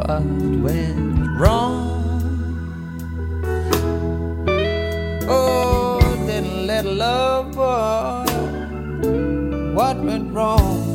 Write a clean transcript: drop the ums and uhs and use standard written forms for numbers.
what went wrong. Oh, little love boy, what went wrong?